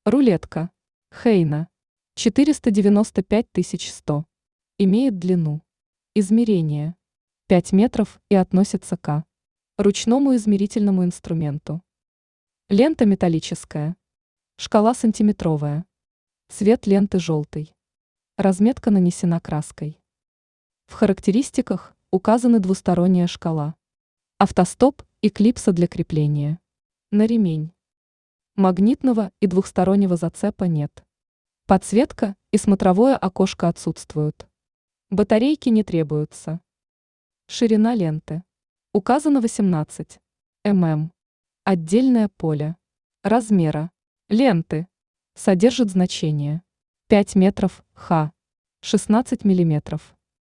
Рулетка. Хейна. 495100. Имеет длину. Измерение. 5 метров и относится к ручному измерительному инструменту. Лента металлическая. Шкала сантиметровая. Цвет ленты желтый. Разметка нанесена краской. В характеристиках указаны двусторонняя шкала. Автостоп и клипса для крепления. На ремень. Магнитного и двухстороннего зацепа нет. Подсветка и смотровое окошко отсутствуют. Батарейки не требуются. Ширина ленты. Указано 18 мм. Отдельное поле. Размера ленты. Содержит значение 5 метров х. 16 миллиметров.